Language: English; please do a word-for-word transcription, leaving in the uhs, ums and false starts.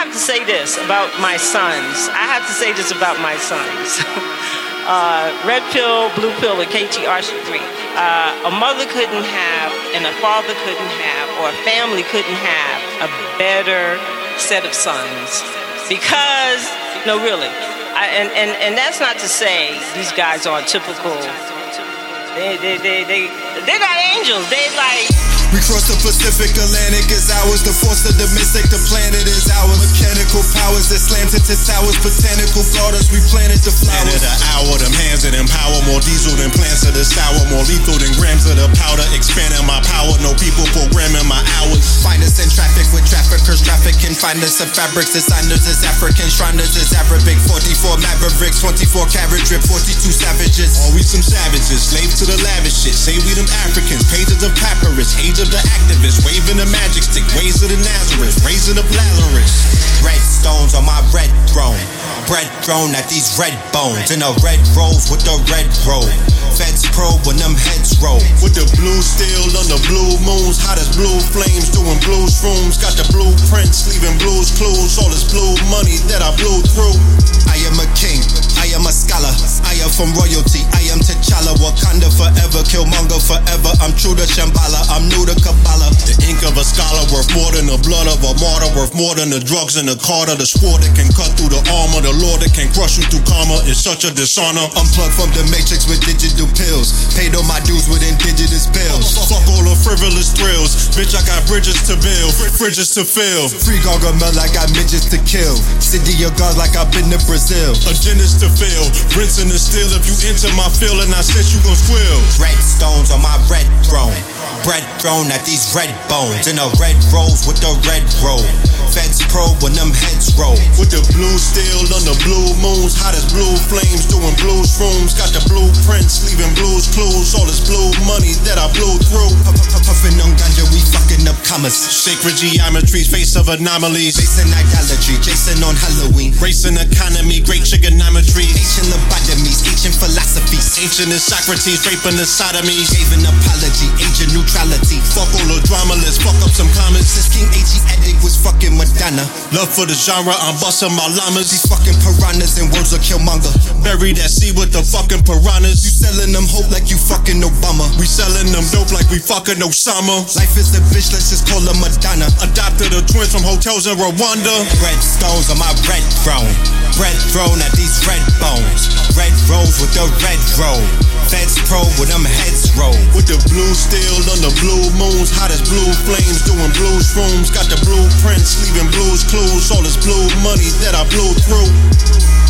have to say this about my sons. I have to say this about my sons. uh, red pill, blue pill, or K T R C three. Uh, a mother couldn't have, and a father couldn't have, or a family couldn't have a better set of sons. Because, no, really. I, and, and, and that's not to say these guys aren't typical. They, they, they, they, they got angels. They like... We cross the Pacific, Atlantic is ours. The force of the mystic, the planet is ours. Mechanical powers that slant into towers. Botanical gardeners, we planted the flowers. End of the hour, them hands that empower. More diesel than plants of the sour. More lethal than grams of the powder. Expanding my power, no people programming my hours. Find us in traffic with traffickers. Traffic can find us in fabrics. Designers is African, Shriners is Arabic. forty-four Mavericks, twenty-four carat drip, forty-two savages. Are we some savages, slaves to the lavish shit. Say we them Africans, pages of papyrus. Age of the activists, waving the magic stick, ways of the Nazareth, raising up Lazarus. Red stones on my red throne, bread thrown at these red bones. In a red rose with the red robe. Feds probe when them heads roll. With the blue steel on the blue moons, hot as blue flames, doing blue shrooms. Got the blueprints, leaving blues clues. All this blue money that I blew through. I am a king, I am a scholar, I am from royalty, I am T'Challa. Wakanda forever, Killmonger forever. I'm true to Shambhala, I'm new to Kabbalah. The ink of a scholar worth more than the blood of a martyr, worth more than the drugs in the Carter. The sport that can cut through the armor, the Lord that can crush you through karma is such a dishonor. Unplugged from the matrix with digital pills, paid all my dues with indigenous bills. Fuck all the frivolous thrills, bitch I got bridges to build, fridges to fill. Free Gargamel, I got midgets to kill. City of God like I've been to Brazil. Agendas to fill, rinsing the steel. If you enter my field and I sense you gon' squill. Red stones on my red throne, bread thrown at these red bones. In a red rose with the red robe. Feds probe when them heads roll. With the blue steel on the blue moons, hot as blue flames, doing blue shrooms. Got the blueprints, leaving blues clues. All this blue money that I blew through. Puffin' on ganja, we fucking up commas. Sacred geometries, face of anomalies. Facing idolatry, Jason on Halloween. Racing economy, great trigonometry. Ancient lobotomies, ancient philosophies. Ancient is Socrates, raping the sodomies. Gave an apology, agent neutrality. Fuck all the drama, let's fuck up some commas. Since King H E Eddick was fucking Madonna. Love for the genre, I'm busting my llamas. These fucking piranhas and words of Killmonger. Bury that sea with the fucking piranhas. You selling them hope like you fucking Obama. We selling them dope like we fucking Osama. Life is a bitch, let's just call her Madonna. Adopted the twins from hotels in Rwanda. Red stones on my red throne, bread thrown at these red bones. Red rose with the red robe. Feds probe with them heads roll. With the blue steel on the blue moons, hot as blue flames, doing blue shrooms. Got the blueprints, leaving blues clues. All this blue money that I blew through.